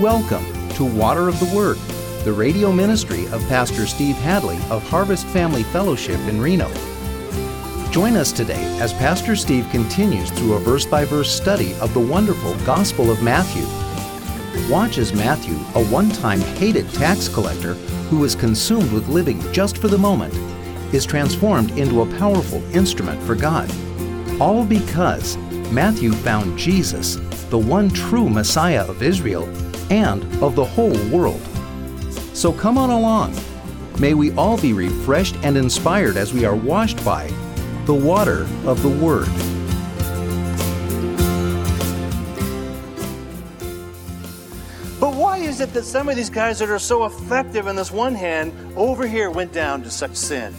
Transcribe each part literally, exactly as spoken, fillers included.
Welcome to Water of the Word, the radio ministry of Pastor Steve Hadley of Harvest Family Fellowship in Reno. Join us today as Pastor Steve continues through a verse-by-verse study of the wonderful Gospel of Matthew. Watch as Matthew, a one-time hated tax collector who was consumed with living just for the moment, is transformed into a powerful instrument for God. All because Matthew found Jesus, the one true Messiah of Israel and of the whole world. So come on along. May we all be refreshed and inspired as we are washed by the water of the Word. But why is it that some of these guys that are so effective in this one hand over here went down to such sin?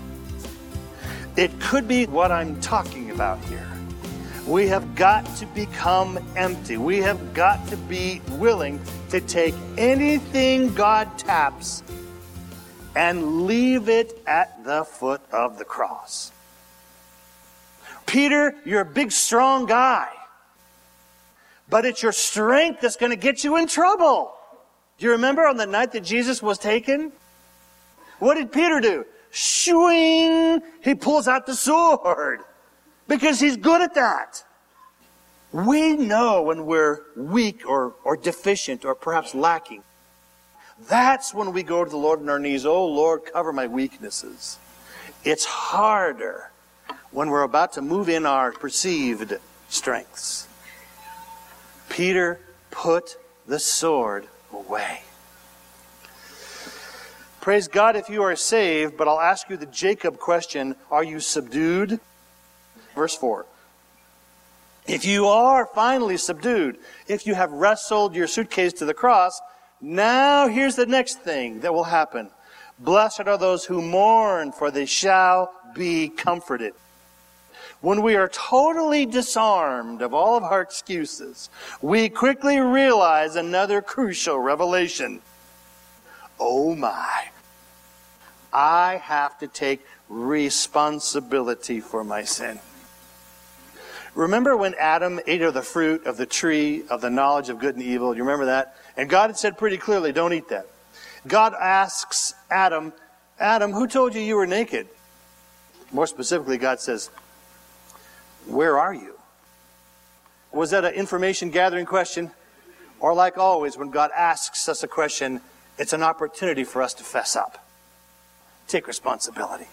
It could be what I'm talking about here. We have got to become empty. We have got to be willing to take anything God taps and leave it at the foot of the cross. Peter, you're a big, strong guy. But it's your strength that's going to get you in trouble. Do you remember on the night that Jesus was taken? What did Peter do? Shooing! He pulls out the sword. Because he's good at that. We know when we're weak or, or deficient or perhaps lacking. That's when we go to the Lord on our knees. Oh, Lord, cover my weaknesses. It's harder when we're about to move in our perceived strengths. Peter put the sword away. Praise God if you are saved, but I'll ask you the Jacob question. Are you subdued? Verse four. If you are finally subdued, if you have wrestled your suitcase to the cross, now here's the next thing that will happen. Blessed are those who mourn, for they shall be comforted. When we are totally disarmed of all of our excuses, we quickly realize another crucial revelation. Oh my, I have to take responsibility for my sin. Remember when Adam ate of the fruit of the tree of the knowledge of good and evil? Do you remember that? And God had said pretty clearly, don't eat that. God asks Adam, Adam, who told you you were naked? More specifically, God says, where are you? Was that an information gathering question? Or like always, when God asks us a question, it's an opportunity for us to fess up. Take responsibility.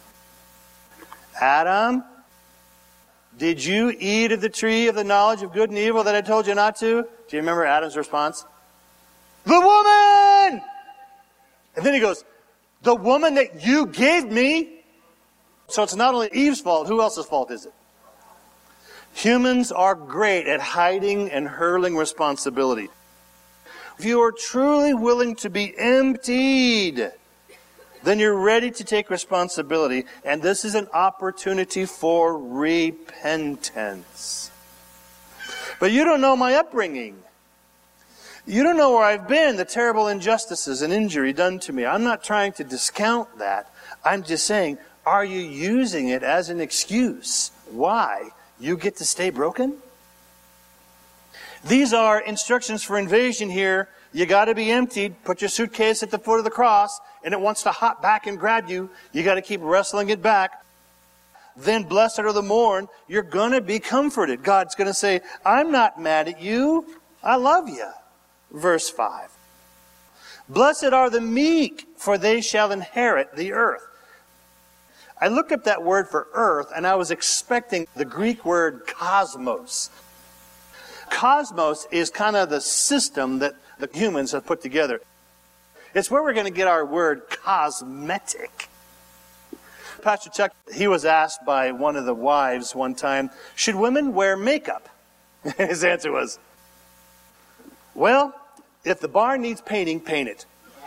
Adam, did you eat of the tree of the knowledge of good and evil that I told you not to? Do you remember Adam's response? The woman! And then he goes, the woman that you gave me? So it's not only Eve's fault. Who else's fault is it? Humans are great at hiding and hurling responsibility. If you are truly willing to be emptied, then you're ready to take responsibility. And this is an opportunity for repentance. But you don't know my upbringing. You don't know where I've been, the terrible injustices and injury done to me. I'm not trying to discount that. I'm just saying, are you using it as an excuse? Why? You get to stay broken? These are instructions for invasion here. You got to be emptied. Put your suitcase at the foot of the cross, and it wants to hop back and grab you. You got to keep wrestling it back. Then blessed are the mourn. You're going to be comforted. God's going to say, I'm not mad at you. I love you. Verse five. Blessed are the meek, for they shall inherit the earth. I looked up that word for earth, and I was expecting the Greek word cosmos. Cosmos is kind of the system that the humans have put together. It's where we're going to get our word cosmetic. Pastor Chuck, he was asked by one of the wives one time, should women wear makeup? His answer was, well, if the barn needs painting, paint it.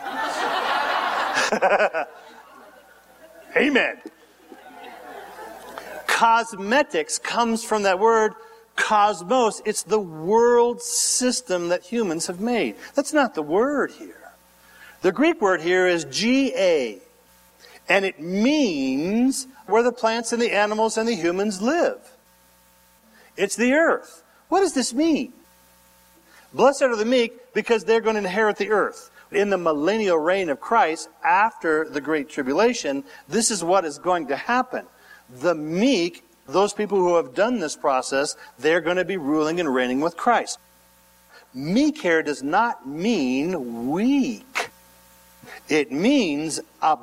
Amen. Cosmetics comes from that word cosmos. It's the world system that humans have made. That's not the word here. The Greek word here is G-A. And it means where the plants and the animals and the humans live. It's the earth. What does this mean? Blessed are the meek, because they're going to inherit the earth. In the millennial reign of Christ, after the Great Tribulation, this is what is going to happen. The meek, those people who have done this process, they're going to be ruling and reigning with Christ. Meek here does not mean weak. It means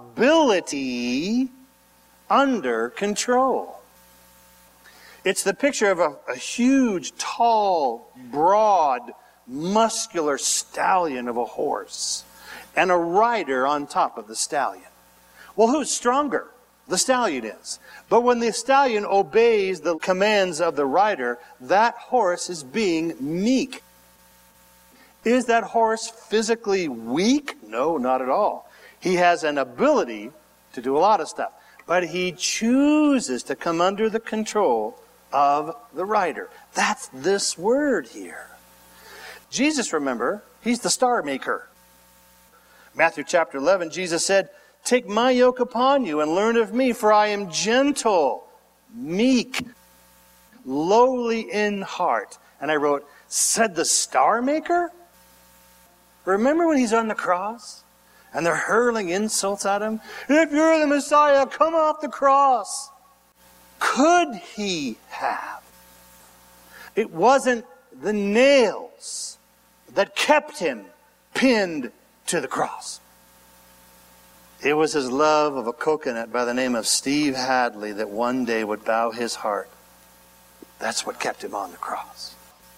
ability under control. It's the picture of a, a huge, tall, broad, muscular stallion of a horse and a rider on top of the stallion. Well, who's stronger? The stallion is. But when the stallion obeys the commands of the rider, that horse is being meek. Is that horse physically weak? No, not at all. He has an ability to do a lot of stuff, but he chooses to come under the control of the rider. That's this word here. Jesus, remember, he's the star maker. Matthew chapter eleven, Jesus said, "Take my yoke upon you and learn of me, for I am gentle, meek, lowly in heart." And I wrote, said the star maker? Remember when he's on the cross and they're hurling insults at him? If you're the Messiah, come off the cross. Could he have? It wasn't the nails that kept him pinned to the cross. It was his love of a coconut by the name of Steve Hadley that one day would bow his heart. That's what kept him on the cross.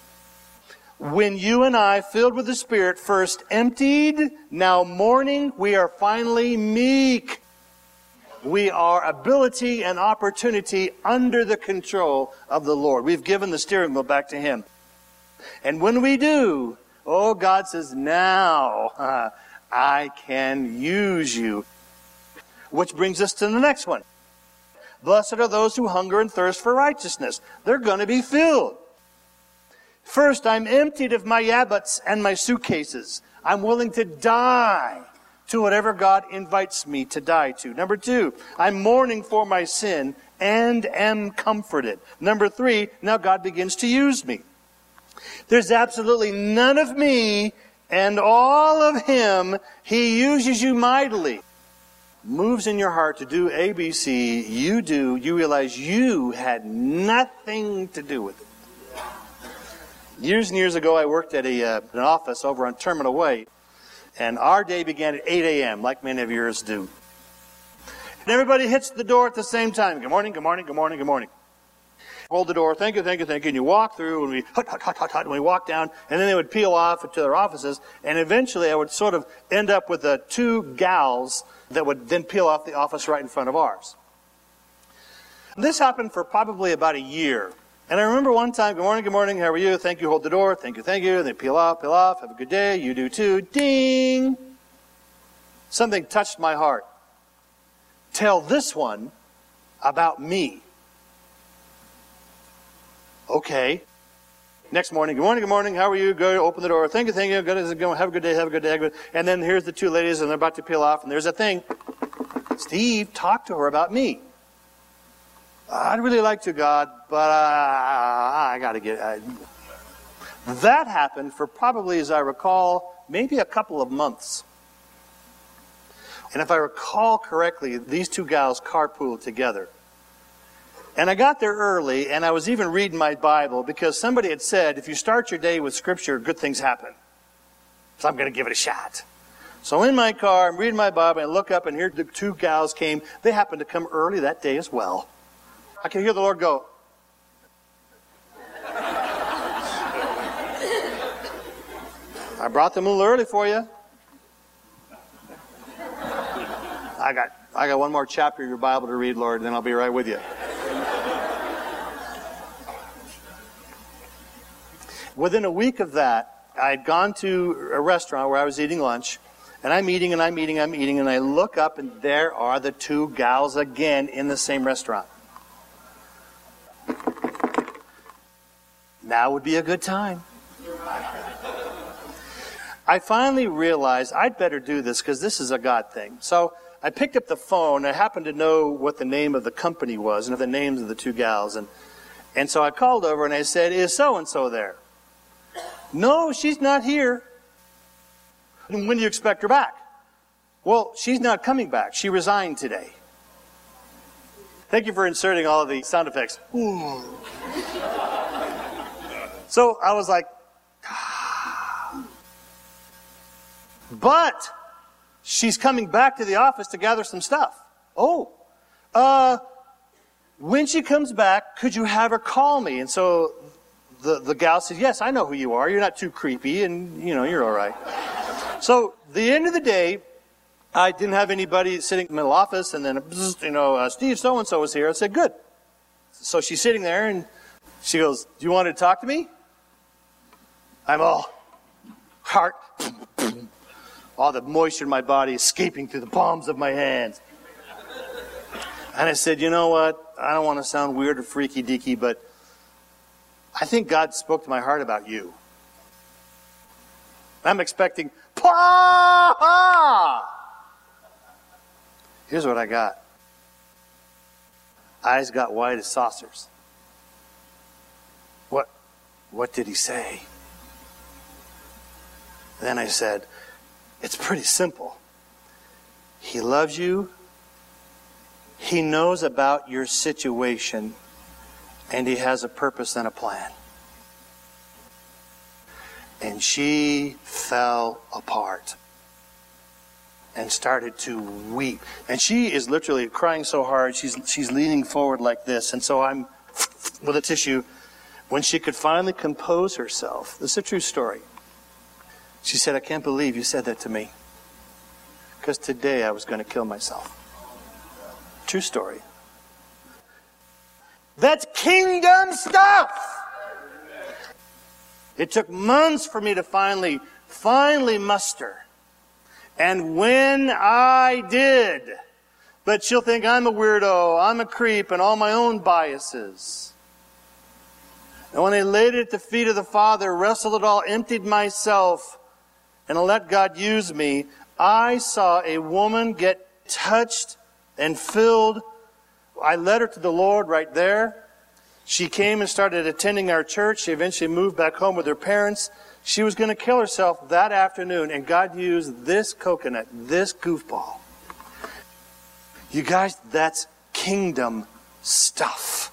When you and I, filled with the Spirit, first emptied, now mourning, we are finally meek. We are ability and opportunity under the control of the Lord. We've given the steering wheel back to Him. And when we do, oh, God says, now uh, I can use you. Which brings us to the next one. Blessed are those who hunger and thirst for righteousness. They're going to be filled. First, I'm emptied of my abbots and my suitcases. I'm willing to die to whatever God invites me to die to. Number two, I'm mourning for my sin and am comforted. Number three, now God begins to use me. There's absolutely none of me and all of Him. He uses you mightily. Moves in your heart to do A B C. You do. You realize you had nothing to do with it. Years and years ago, I worked at a, uh, an office over on Terminal Way. And our day began at eight a.m., like many of yours do. And everybody hits the door at the same time. Good morning, good morning, good morning, good morning. Hold the door, thank you, thank you, thank you. And you walk through, and we hut, hut, hut, hut, hut, and we walk down. And then they would peel off to their offices. And eventually I would sort of end up with uh, two gals that would then peel off the office right in front of ours. This happened for probably about a year. And I remember one time, good morning, good morning, how are you? Thank you, hold the door, thank you, thank you. And they peel off, peel off, have a good day, you do too. Ding! Something touched my heart. Tell this one about me. Okay. Next morning, good morning, good morning, how are you? Go open the door, thank you, thank you, good, have a good day, have a good day. Have a good day. And then here's the two ladies, and they're about to peel off, and there's a thing. Steve, talk to her about me. I'd really like to, God, but uh, I got to get... I... That happened for probably, as I recall, maybe a couple of months. And if I recall correctly, these two gals carpooled together. And I got there early, and I was even reading my Bible, because somebody had said, if you start your day with Scripture, good things happen. So I'm going to give it a shot. So in my car, I'm reading my Bible, and I look up, and here the two gals came. They happened to come early that day as well. I can hear the Lord go, I brought them a little early for you. I got I got one more chapter of your Bible to read, Lord, and then I'll be right with you. Within a week of that, I had gone to a restaurant where I was eating lunch, and I'm eating and I'm eating, I'm eating, and I look up, and there are the two gals again in the same restaurant. Now would be a good time. I finally realized I'd better do this because this is a God thing. So I picked up the phone. I happened to know what the name of the company was and the names of the two gals. And, and so I called over and I said, is so-and-so there? No, she's not here. And when do you expect her back? Well, she's not coming back. She resigned today. Thank you for inserting all of the sound effects. Ooh. So I was like, ah. But she's coming back to the office to gather some stuff. Oh, uh, when she comes back, could you have her call me? And so the, the gal said, yes, I know who you are. You're not too creepy, and, you know, you're all right. So the end of the day, I didn't have anybody sitting in the middle office, and then, you know, uh, Steve so-and-so was here. I said, good. So she's sitting there, and she goes, do you want to talk to me? I'm all heart, all the moisture in my body escaping through the palms of my hands. And I said, you know what? I don't want to sound weird or freaky-deaky, but I think God spoke to my heart about you. I'm expecting, pa! Here's what I got. Eyes got wide as saucers. What, what did he say? Then I said, it's pretty simple. He loves you. He knows about your situation. And he has a purpose and a plan. And she fell apart and started to weep. And she is literally crying so hard, she's she's leaning forward like this. And so I'm with a tissue. When she could finally compose herself, this is a true story. She said, I can't believe you said that to me. Because today I was going to kill myself. True story. That's kingdom stuff! It took months for me to finally, finally muster. And when I did, but she'll think I'm a weirdo, I'm a creep, and all my own biases. And when I laid it at the feet of the Father, wrestled it all, emptied myself, and let God use me, I saw a woman get touched and filled. I led her to the Lord right there. She came and started attending our church. She eventually moved back home with her parents. She was going to kill herself that afternoon, and God used this coconut, this goofball. You guys, that's kingdom stuff.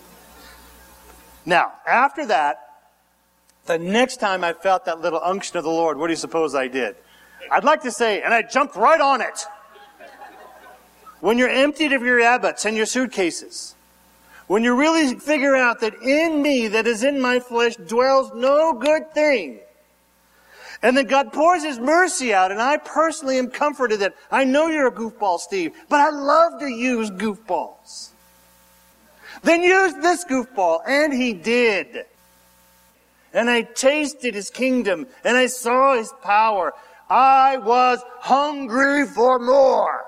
Now, after that, the next time I felt that little unction of the Lord, what do you suppose I did? I'd like to say, and I jumped right on it. When you're emptied of your abbots and your suitcases, when you really figure out that in me, that is in my flesh, dwells no good thing, and then God pours His mercy out, and I personally am comforted that I know you're a goofball, Steve, but I love to use goofballs. Then use this goofball, and He did. And I tasted His kingdom, and I saw His power. I was hungry for more.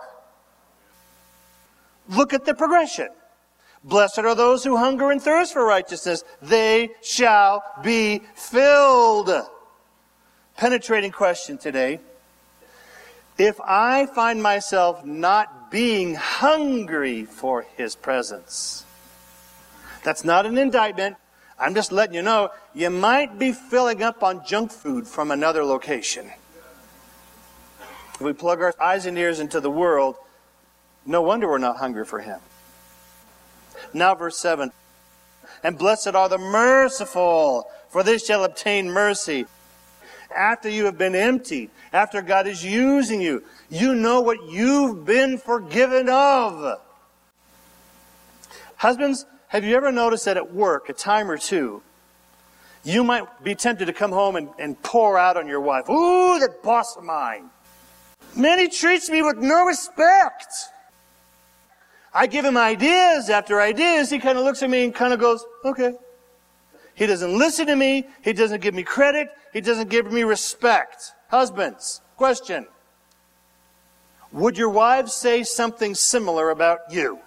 Look at the progression. Blessed are those who hunger and thirst for righteousness. They shall be filled. Penetrating question today. If I find myself not being hungry for His presence, that's not an indictment. I'm just letting you know, you might be filling up on junk food from another location. If we plug our eyes and ears into the world, no wonder we're not hungry for Him. Now verse seven. And blessed are the merciful, for they shall obtain mercy. After you have been emptied, after God is using you, you know what you've been forgiven of. Husbands, have you ever noticed that at work, a time or two, you might be tempted to come home and, and pour out on your wife? Ooh, that boss of mine. Man, he treats me with no respect. I give him ideas after ideas. He kind of looks at me and kind of goes, okay. He doesn't listen to me. He doesn't give me credit. He doesn't give me respect. Husbands, question. Would your wives say something similar about you?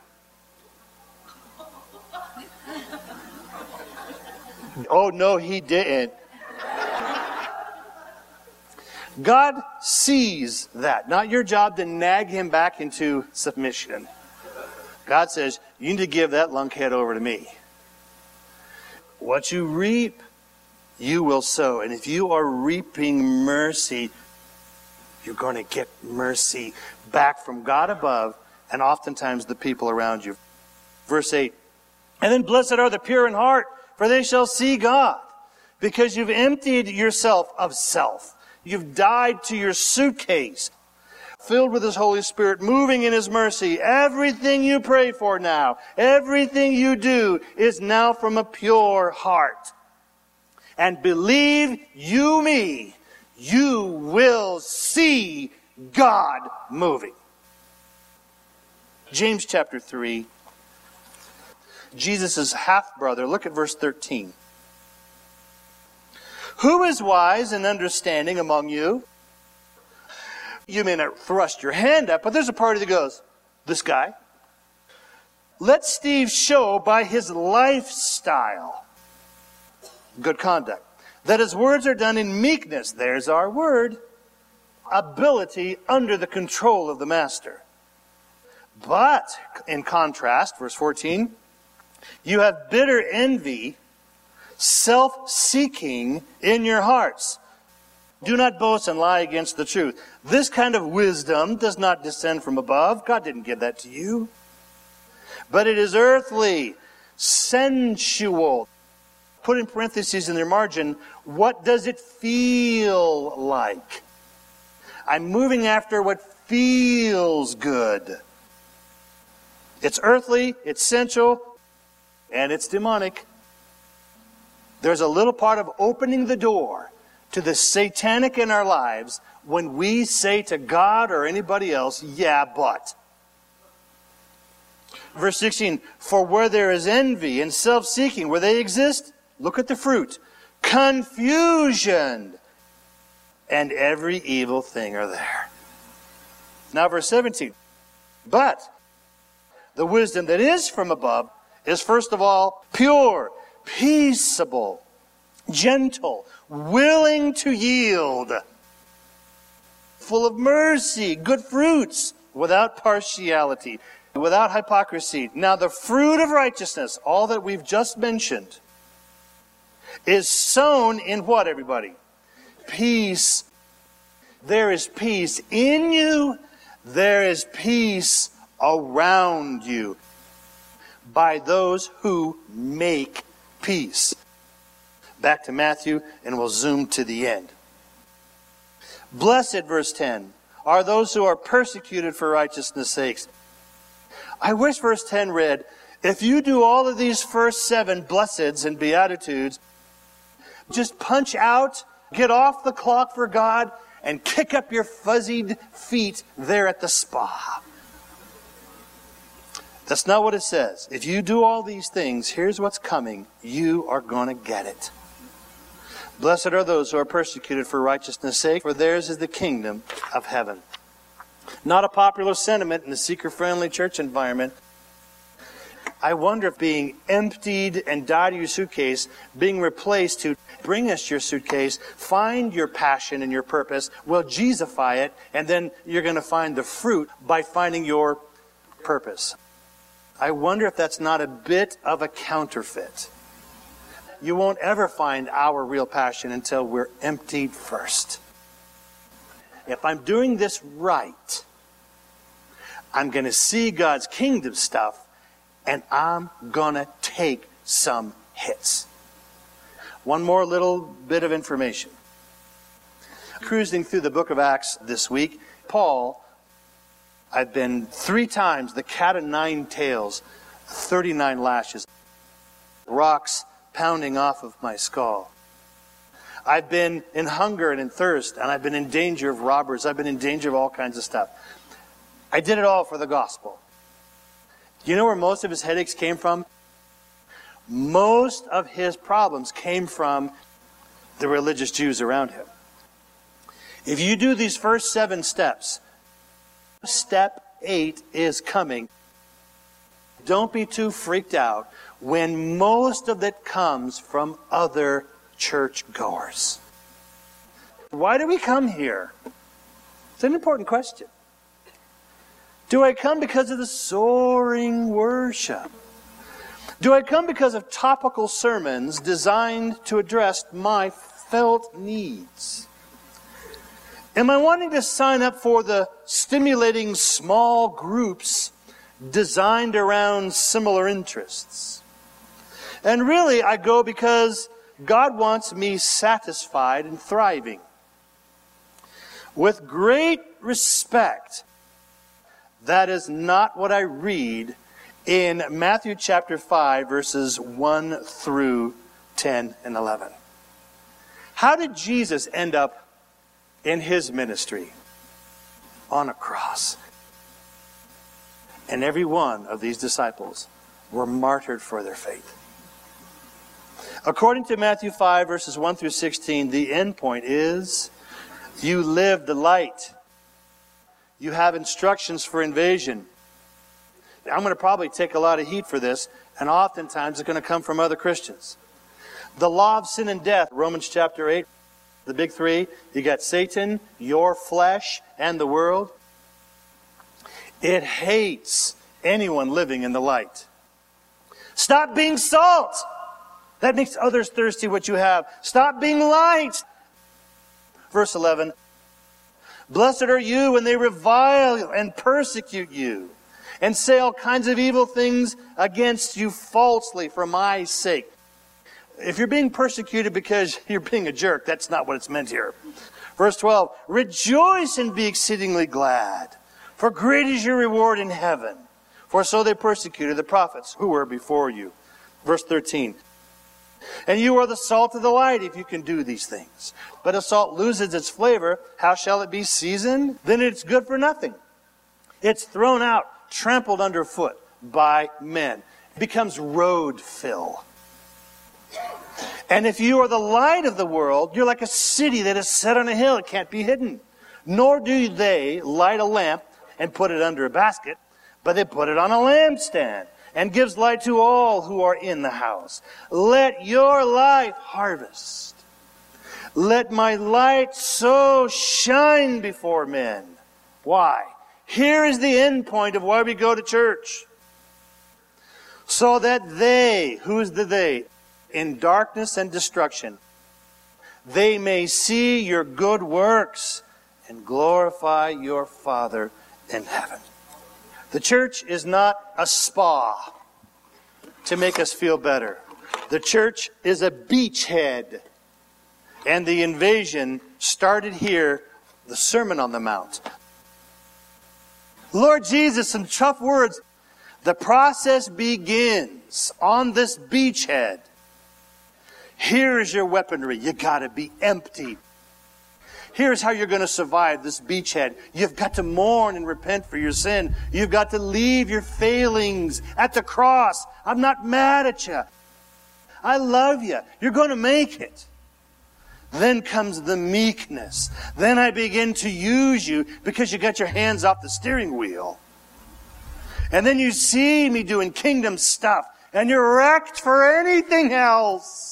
Oh, no, he didn't. God sees that. Not your job to nag him back into submission. God says, you need to give that lunkhead over to me. What you reap you will sow. And if you are reaping mercy, you're going to get mercy back from God above and oftentimes the people around you. Verse eight, and then blessed are the pure in heart, for they shall see God. Because you've emptied yourself of self. You've died to your suitcase, filled with His Holy Spirit, moving in His mercy. Everything you pray for now, everything you do is now from a pure heart. And believe you me, you will see God moving. James chapter three. Jesus' half-brother. Look at verse thirteen. Who is wise and understanding among you? You may not thrust your hand up, but there's a party that goes, this guy. Let Steve show by his lifestyle, good conduct, that his words are done in meekness. There's our word. Ability under the control of the master. But, in contrast, verse fourteen, you have bitter envy, self-seeking in your hearts. Do not boast and lie against the truth. This kind of wisdom does not descend from above. God didn't give that to you. But it is earthly, sensual. Put in parentheses in their margin, what does it feel like? I'm moving after what feels good. It's earthly, it's sensual, and it's demonic. There's a little part of opening the door to the satanic in our lives when we say to God or anybody else, yeah, but. Verse sixteen, for where there is envy and self-seeking, where they exist, look at the fruit. Confusion and every evil thing are there. Now verse seventeen, but the wisdom that is from above is first of all pure, peaceable, gentle, willing to yield, full of mercy, good fruits, without partiality, without hypocrisy. Now the fruit of righteousness, all that we've just mentioned, is sown in what, everybody? Peace. There is peace in you. There is peace around you by those who make peace. Back to Matthew, and we'll zoom to the end. Blessed, verse ten, are those who are persecuted for righteousness' sakes. I wish verse ten read, if you do all of these first seven blesseds and beatitudes, just punch out, get off the clock for God, and kick up your fuzzied feet there at the spa. That's not what it says. If you do all these things, here's what's coming. You are going to get it. Blessed are those who are persecuted for righteousness' sake, for theirs is the kingdom of heaven. Not a popular sentiment in the seeker-friendly church environment. I wonder if being emptied and die to your suitcase, being replaced to bring us your suitcase, find your passion and your purpose, will Jesusify it, and then you're going to find the fruit by finding your purpose. I wonder if that's not a bit of a counterfeit. You won't ever find our real passion until we're emptied first. If I'm doing this right, I'm going to see God's kingdom stuff, and I'm going to take some hits. One more little bit of information. Cruising through the book of Acts this week, Paul, I've been three times the cat of nine tails, thirty-nine lashes, rocks pounding off of my skull. I've been in hunger and in thirst, and I've been in danger of robbers. I've been in danger of all kinds of stuff. I did it all for the gospel. Do you know where most of his headaches came from? Most of his problems came from the religious Jews around him. If you do these first seven steps, step eight is coming. Don't be too freaked out when most of it comes from other churchgoers. Why do we come here? It's an important question. Do I come because of the soaring worship? Do I come because of topical sermons designed to address my felt needs? Am I wanting to sign up for the stimulating small groups designed around similar interests? And really, I go because God wants me satisfied and thriving. With great respect, that is not what I read in Matthew chapter five, verses one through ten and eleven. How did Jesus end up in his ministry? On a cross. And every one of these disciples were martyred for their faith. According to Matthew five, verses one through sixteen, the end point is you live the light. You have instructions for invasion. I'm going to probably take a lot of heat for this, and oftentimes it's going to come from other Christians. The law of sin and death, Romans chapter eight, the big three. You got Satan, your flesh, and the world. It hates anyone living in the light. Stop being salt. That makes others thirsty what you have. Stop being light. Verse eleven. Blessed are you when they revile and persecute you, and say all kinds of evil things against you falsely for my sake. If you're being persecuted because you're being a jerk, that's not what it's meant here. Verse twelve, rejoice and be exceedingly glad, for great is your reward in heaven. For so they persecuted the prophets who were before you. Verse thirteen, and you are the salt of the light if you can do these things. But if salt loses its flavor, how shall it be seasoned? Then it's good for nothing. It's thrown out, trampled underfoot by men. It becomes road fill. And if you are the light of the world, you're like a city that is set on a hill. It can't be hidden. Nor do they light a lamp and put it under a basket, but they put it on a lampstand and gives light to all who are in the house. Let your light harvest. Let my light so shine before men. Why? Here is the end point of why we go to church. So that they, who is the they? In darkness and destruction, they may see your good works and glorify your Father in heaven. The church is not a spa to make us feel better. The church is a beachhead. And the invasion started here, the Sermon on the Mount. Lord Jesus, in tough words, the process begins on this beachhead. Here is your weaponry. You got to be empty. Here's how you're going to survive this beachhead. You've got to mourn and repent for your sin. You've got to leave your failings at the cross. I'm not mad at you. I love you. You're going to make it. Then comes the meekness. Then I begin to use you because you got your hands off the steering wheel. And then you see me doing kingdom stuff, and you're wrecked for anything else.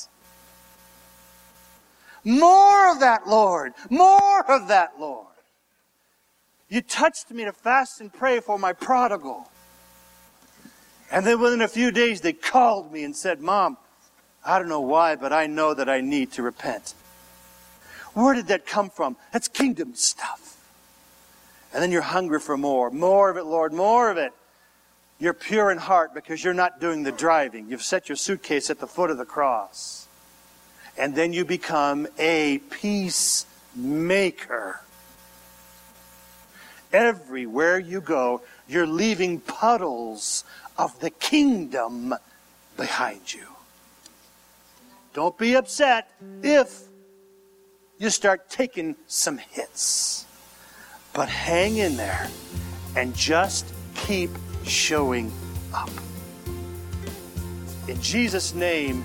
More of that, Lord. More of that, Lord. You touched me to fast and pray for my prodigal. And then within a few days, they called me and said, Mom, I don't know why, but I know that I need to repent. Where did that come from? That's kingdom stuff. And then you're hungry for more. More of it, Lord, more of it. You're pure in heart because you're not doing the driving. You've set your suitcase at the foot of the cross. And then you become a peacemaker. Everywhere you go, you're leaving puddles of the kingdom behind you. Don't be upset if you start taking some hits. But hang in there and just keep showing up. In Jesus' name,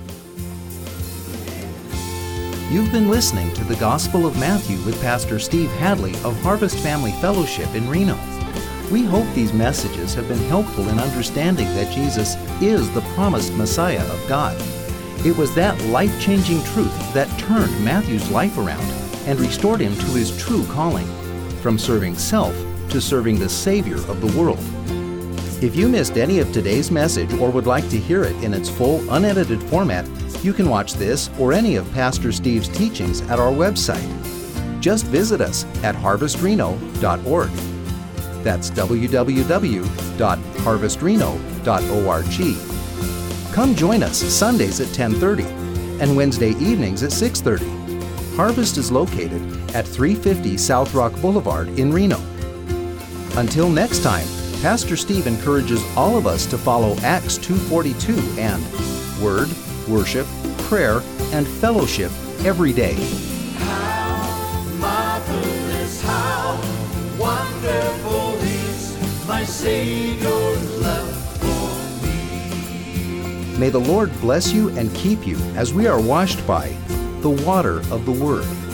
You've been listening to the Gospel of Matthew with Pastor Steve Hadley of Harvest Family Fellowship in Reno. We hope these messages have been helpful in understanding that Jesus is the promised Messiah of God. It was that life-changing truth that turned Matthew's life around and restored him to his true calling, from serving self to serving the Savior of the world. If you missed any of today's message or would like to hear it in its full, unedited format, you can watch this or any of Pastor Steve's teachings at our website. Just visit us at harvest reno dot org. That's w w w dot harvest reno dot org. Come join us Sundays at ten thirty and Wednesday evenings at six thirty. Harvest is located at three fifty South Rock Boulevard in Reno. Until next time, Pastor Steve encourages all of us to follow Acts two forty-two and Word, Worship, Prayer, and Fellowship every day. How marvelous, how wonderful is my Savior's love for me. May the Lord bless you and keep you as we are washed by the water of the Word.